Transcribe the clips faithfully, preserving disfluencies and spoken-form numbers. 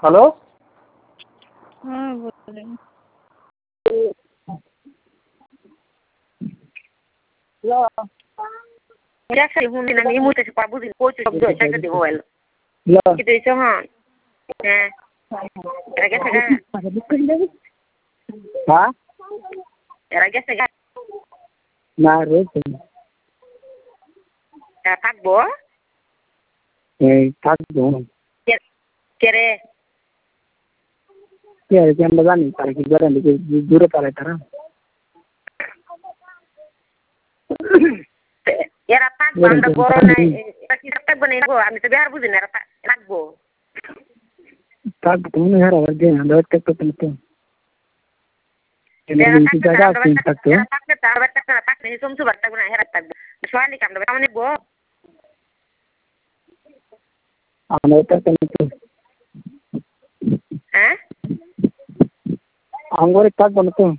Hello. হ্যাঁ বলেন। আমি এই মুহূর্তে বুঝি কইছি শব্দ হয়েছে একটা দিব মোবাইল কি দিয়েছ হ্যাঁ হ্যাঁ এরা গেছে গা হ্যাঁ এরা গেছে গা না রয়েছে এরা থাকবো এই থাকবো কে রে কে আছে আমরা জানি তারা কি করেন দূরে পালায় তারা এরা থাকবো আমরা বড় নাই এরা কি থাকবো না আমি তো বিহার বুঝি না এরা থাকবো থাকবো তুমি হার আবার দিয়ে আমরা থাকতে তো জায়গা আছে থাকতো থাকতে তার বাচ্চা থাকতে সমসু বাচ্চা গুলো হেরা থাকবো সোয়ালি কামড়া কেমন নিবো আমরা থাকতে হ্যাঁ আঙ্গুরে থাকবো না তো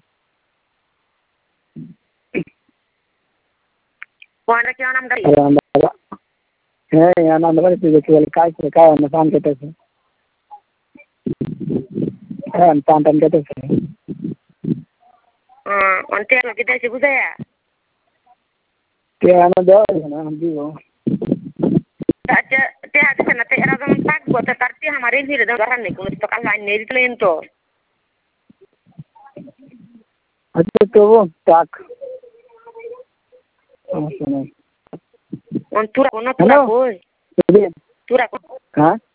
কোনটা কেউ নাম গাড়ি হ্যাঁ আনন্দ বাড়িতে গেছি বলে কাজ করে কাজ আমরা পান কেটেছে হ্যাঁ পান টান কেটেছে হ্যাঁ অন্তে লোকে দেশে বুঝায়া কে আমার দেওয়া হবে না আমি দিব আচ্ছা তে আছে না তে এরা যেমন থাকবো তো তার তে আমার এই ভিড়ে দরকার নেই কোনো তো কাল লাইন নেই দিলেন তো আচ্ছা তো থাক সমস্যা নেই অন তুরা কোন তুরা কই তুরা হ্যাঁ